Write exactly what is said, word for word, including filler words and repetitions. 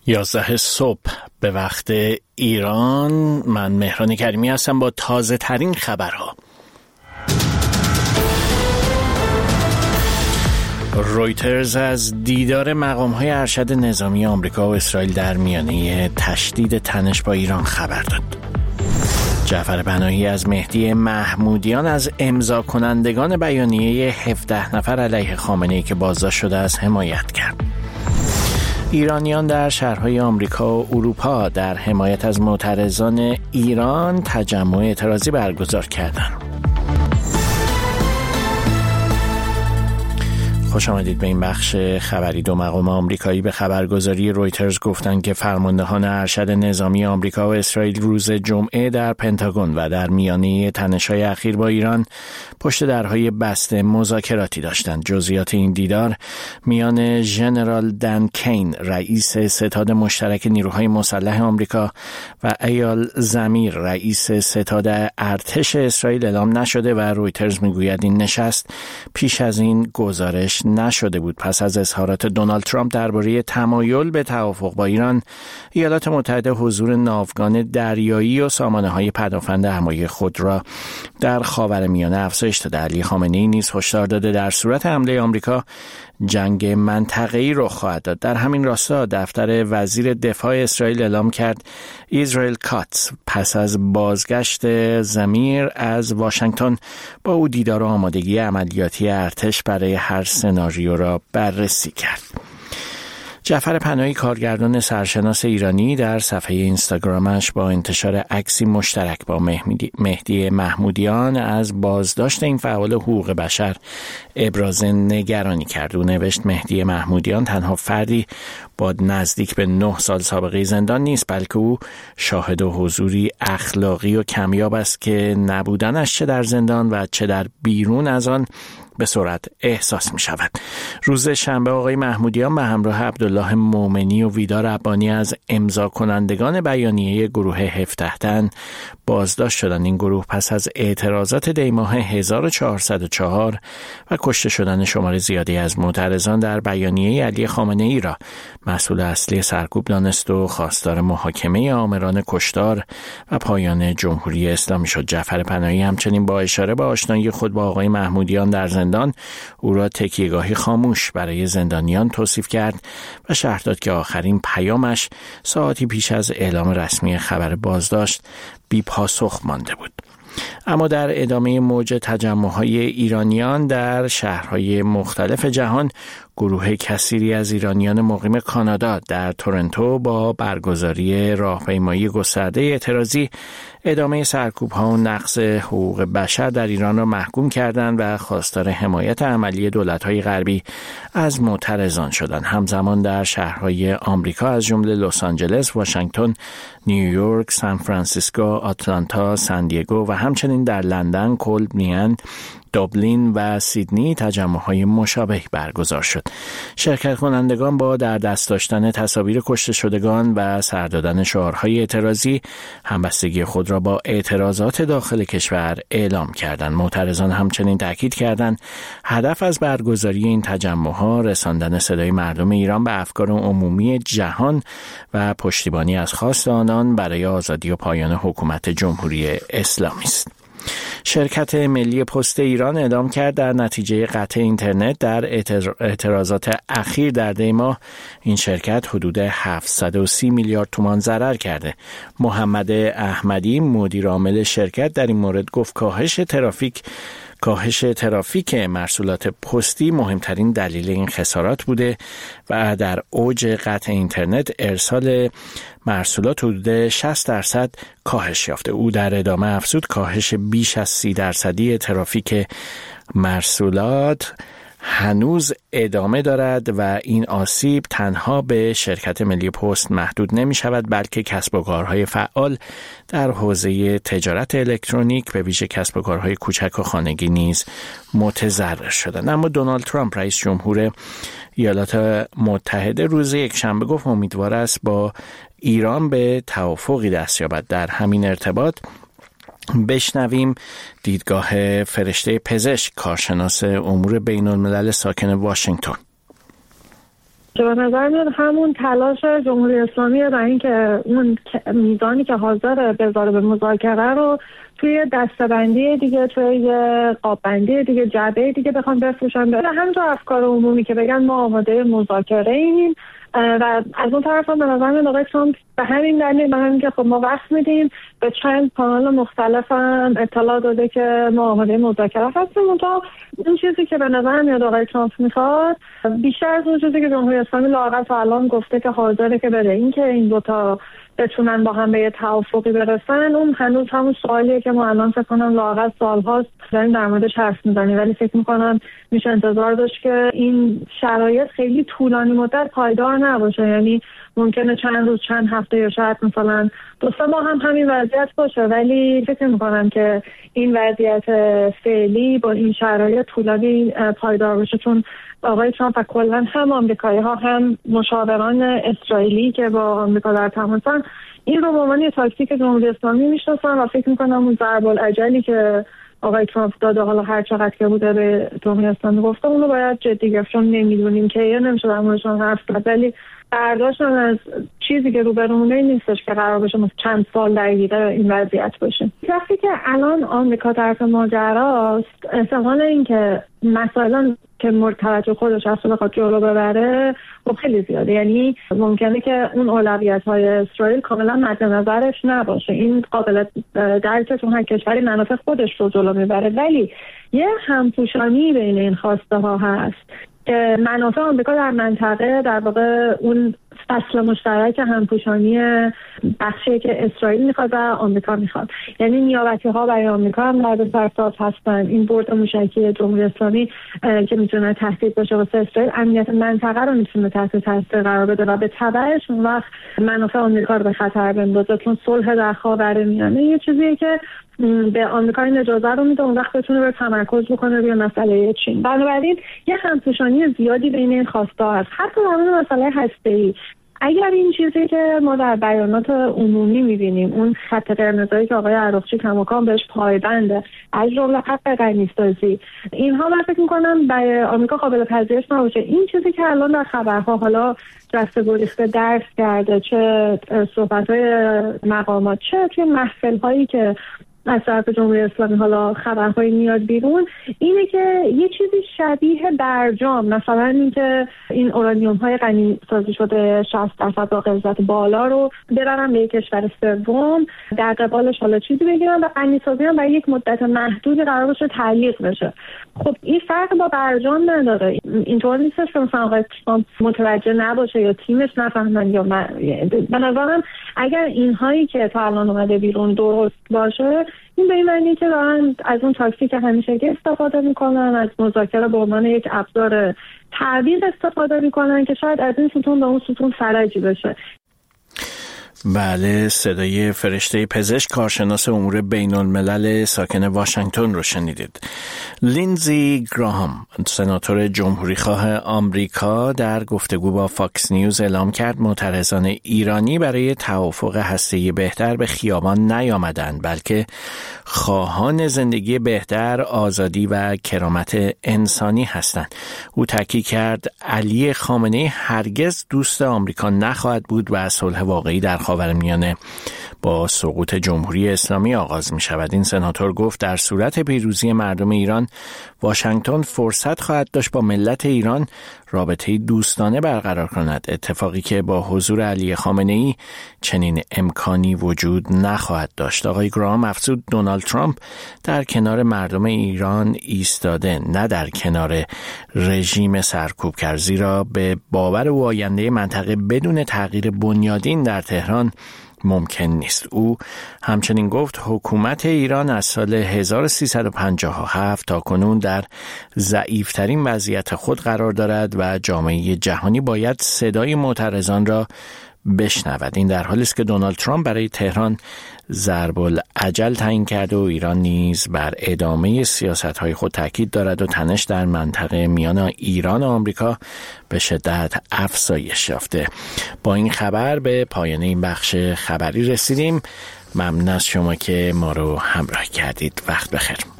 یازده صبح به وقت ایران. من مهران کریمی هستم با تازه ترین خبرها. رویترز از دیدار مقام‌های ارشد نظامی آمریکا و اسرائیل در میانه تشدید تنش با ایران خبر داد. جعفر پناهی از مهدی محمودیان از امضا کنندگان بیانیه هفده نفر علیه خامنه‌ای که بازداشت شده است حمایت کرد. ایرانیان در شهرهای آمریکا و اروپا در حمایت از معترضان ایران تجمع اعتراضی برگزار کردند. خوش آمدید به این بخش خبری. دو مقام آمریکایی به خبرگزاری رویترز گفتند که فرماندهان ارشد نظامی آمریکا و اسرائیل روز جمعه در پنتاگون و در میانه تنش‌های اخیر با ایران پشت درهای بسته مذاکراتی داشتند. جزئیات این دیدار میان ژنرال دن کین رئیس ستاد مشترک نیروهای مسلح آمریکا و ایال زمیر رئیس ستاد ارتش اسرائیل اعلام نشده و رویترز میگوید این نشست پیش از این گزارش نشده بود. پس از اظهارات دونالد ترامپ درباره تمایل به توافق با ایران، ایالات متحده حضور ناوگان دریایی و سامانه‌های پدافند همایی خود را در خاورمیانه افزایش داده. علی خامنه‌ای نیز هشدار داده در صورت حمله آمریکا جنگ منطقه‌ای رخ خواهد داد. در همین راستا دفتر وزیر دفاع اسرائیل اعلام کرد اسرائیل کاتس پس از بازگشت زمیر از واشنگتن با او دیدار و آمادگی عملیاتی ارتش برای هر سناریو را بررسی کرد. جعفر پناهی کارگردان سرشناس ایرانی در صفحه اینستاگرامش با انتشار عکسی مشترک با مهدی محمودیان از بازداشت این فعال حقوق بشر ابراز نگرانی کرد. او نوشت مهدی محمودیان تنها فردی با نزدیک به نه سال سابقه زندان نیست، بلکه او شاهد و حضوری اخلاقی و کمیاب است که نبودنش چه در زندان و چه در بیرون از آن به سرعت احساس می شود. روز شنبه آقای محمودیان به همراه عبدالله مومنی و ویدا ربانی از امضا کنندگان بیانیه گروه هفده تن بازداشت شدند. این گروه پس از اعتراضات دیماه هزار و چهارصد و چهار و کشته شدن شمار زیادی از معترضان در بیانیه علی خامنه‌ای را مسئول اصلی سرکوب دانست و خواستار محاکمه آمران کشتار و پایان جمهوری اسلامی شد. جعفر پناهی همچنین با اشاره به آشنایی خود با آقای محمودیان در زندان او را تکیهگاهی خاموش برای زندانیان توصیف کرد و شرح داد که آخرین پیامش ساعتی پیش از اعلام رسمی خبر بازداشت بی پاسخ مانده بود. اما در ادامه موج تجمع‌های ایرانیان در شهرهای مختلف جهان، گروه کثیری از ایرانیان مقیم کانادا در تورنتو با برگزاری راهپیمایی گسترده اعتراضی ادامه سرکوب‌ها و نقض حقوق بشر در ایران را محکوم کردند و خواستار حمایت عملی دولت‌های غربی از معترضان شدند. همزمان در شهرهای آمریکا از جمله لس آنجلس، واشنگتن، نیویورک، سان فرانسیسکو، آتلانتا، سان دیگو و همچنین در لندن، کلن، دوبلین و سیدنی تجمع‌های مشابه برگزار شد. شرکت کنندگان با در دست داشتن تصاویر کشته شدگان و سر دادن شعارهای اعتراضی همبستگی خود را با اعتراضات داخل کشور اعلام کردند. معترضان همچنین تاکید کردند هدف از برگزاری این تجمع‌ها رساندن صدای مردم ایران به افکار عمومی جهان و پشتیبانی از خواست آنان برای آزادی و پایان حکومت جمهوری اسلامی است. شرکت ملی پست ایران اعلام کرد در نتیجه قطع اینترنت در اعتراضات اخیر در دی ماه این شرکت حدود هفتصد و سی میلیارد تومان ضرر کرده. محمد احمدی مدیر عامل شرکت در این مورد گفت کاهش ترافیک کاهش ترافیک مرسولات پستی مهمترین دلیل این خسارات بوده و در اوج قطع اینترنت ارسال مرسولات حدود شصت درصد کاهش یافته. او در ادامه افزود کاهش بیش از سی درصدی ترافیک مرسولات هنوز ادامه دارد و این آسیب تنها به شرکت ملی پست محدود نمی شود، بلکه کسب و کارهای فعال در حوزه تجارت الکترونیک به ویژه کسب و کارهای کوچک و خانگی نیز متضرر شدند. اما دونالد ترامپ رئیس جمهور ایالات متحده روز یکشنبه گفت امیدوار است با ایران به توافقی دست یابد. در همین ارتباط بشنویم دیدگاه فرشته پزشک، کارشناس امور بین الملل ساکن واشنگتن. که به نظر میاد همون تلاش جمهوری اسلامی و اینکه اون میزانی که حاضر بذاره به مذاکره رو توی دسته‌بندی دیگه، توی قاب‌بندی دیگه، جعبه دیگه بخوام بفروشن به همینطور افکار عمومی که بگن ما آماده مذاکره ایم. و از اون طرف هم به نظر میاد آقای ترامپ به همین دلیل به همین که خب ما وقت میدیم به چند کانال مختلف هم اطلاع داده که ما آماده مذاکره هستیم. تا اون چیزی که به نظر میاد آقای ترامپ میخواد بیشتر از اون چیزی که جمهوری اسلامی لااقل تا الان گفته که حاضره که بده، این که این دوتا بتونن با هم به یه توافقی برسن، اون هنوز همون سوالیه که ما الان فکر کنم لااقل سال‌هاست داریم در موردش حرف میزنیم، ولی فکر میکنم میشه انتظار داشت که این شرایط خیلی طولانی مدت پایدار نباشه. یعنی ممکنه چند روز، چند هفته یا شاید مثلا دو سه ماه هم همین وضعیت باشه، ولی فکر میکنم که این وضعیت فعلی با این شرایط طولانی پایدار باشه، چون آقای ترامپ و کلا هم آمریکایی‌ها هم مشاوران اسرائیلی که با آمریکا در تماسن این رو به عنوان تاکتیک جمهوری اسلامی میشناسن و فکر میکنم اون ضرب العجلی که آقای ترامپ داده، حالا هر چقدر که بوده به جمهوری اسلامی گفته، اونو باید جدی گرفت، چون نمیدونیم که یا نمیشه در موردشون حرف زد، ولی برداشتم از چیزی که روبرومونه نیستش که قرار بشه مثلا چند سال درگیر این وضعیت باشه. وقتی که الان آمریکا طرف ماجراست، احتمال این که مسائل که مورد توجه خودش اصلا بخواد جلو ببره خب خیلی زیاده. یعنی ممکنه که اون اولویت‌های اسرائیل کاملا مد نظرش نباشه، این قابل درکه چون هر کشوری منافع خودش رو جلو میبره، ولی یه همپوشانی بین این خواسته ها هست که منافع آمریکا در منطقه در واقع اون فصل مشترک همپوشانی بخشی که اسرائیل میخواد و آمریکا میخواد. یعنی نیابتی ها برای آمریکا هم در سرساز هستن. این برد موشکی جمهوری اسلامی که میتونه تهدید باشه واسه اسرائیل، امنیت منطقه رو میتونه تحت تاثیر قرار بده و به تبعش اون وقت منافع آمریکا رو به خطر بندازه، چون صلح در خاورمیانه یه چیزیه که به آمریکا این اجازه رو میده اون وقت بتونه به تمرکز بکنه روی مسئله چین. بنابراین یه همپوشانی زیادی بین این خواسته هست. حتی در مورد مسئله هسته‌ای، اگر این چیزی که ما در بیانات عمومی می‌بینیم، اون خط قرمزایی که آقای عراقچی کماکان بهش پایبنده، از جمله حق غنی‌سازی، اینها من فکر می‌کنم برای آمریکا قابل پذیرش نباشه. این چیزی که الان در خبرها حالا جسته گریخته درس کرده، چه صحبت‌های مقامات، چه توی محفل‌هایی که از طرف جمهوری اسلامی حالا خبرهایی میاد بیرون، اینه که یه چیزی شبیه برجام، مثلا اینکه این اورانیوم های غنی سازی شده شصت درصد با غلظت بالا رو برن به یک کشور سوم، در قبالش حالا چیزی بگیرن و غنی سازی هم برای یک مدت محدودی قرار باشه تعلیق بشه. خب این فرق با برجام نداره. اینطور نیستش که مثلا آقای ترامپ متوجه نباشه یا تیمش نفهمن، یا من به نظرم اگر اینهایی که تا الان اومده بیرون درست باشه، این به این معنی که دارن از اون تاکتیک که همیشه که استفاده میکنن، از مذاکره به عنوان یک ابزار تعویض استفاده میکنن که شاید از این ستون به اون ستون فرجی بشه. بله، صدای فرشته پزشک کارشناس امور بین الملل ساکن واشنگتن رو شنیدید. لینزی گراهام، سناتور جمهوری خواه آمریکا، در گفتگو با فاکس نیوز اعلام کرد معترضان ایرانی برای توافق هسته‌ای بهتر به خیابان نیامدند، بلکه خواهان زندگی بهتر، آزادی و کرامت انسانی هستند. او تاکید کرد علی خامنه‌ای هرگز دوست آمریکا نخواهد بود و صلح واقعی در خاورمیانه با سقوط جمهوری اسلامی آغاز می شود. این سناتور گفت در صورت پیروزی مردم ایران، واشنگتن فرصت خواهد داشت با ملت ایران رابطه دوستانه برقرار کند، اتفاقی که با حضور علی خامنه‌ای چنین امکانی وجود نخواهد داشت. آقای گراهام افزود دونالد ترامپ در کنار مردم ایران ایستاده، نه در کنار رژیم سرکوبگر، زیرا به باور او آینده منطقه بدون تغییر بنیادین در تهران ممکن نیست. او همچنین گفت حکومت ایران از سال هزار و سیصد و پنجاه و هفت تا کنون در ضعیفترین وضعیت خود قرار دارد و جامعه جهانی باید صدای معترضان را بشنود. این در حالی است که دونالد ترامپ برای تهران ضرب الاجل تعیین کرده و ایران نیز بر ادامه سیاست‌های خود تاکید دارد و تنش در منطقه میان ایران و آمریکا به شدت افزایش یافته. با این خبر به پایان این بخش خبری رسیدیم. ممنون از شما که ما رو همراه کردید. وقت بخیر.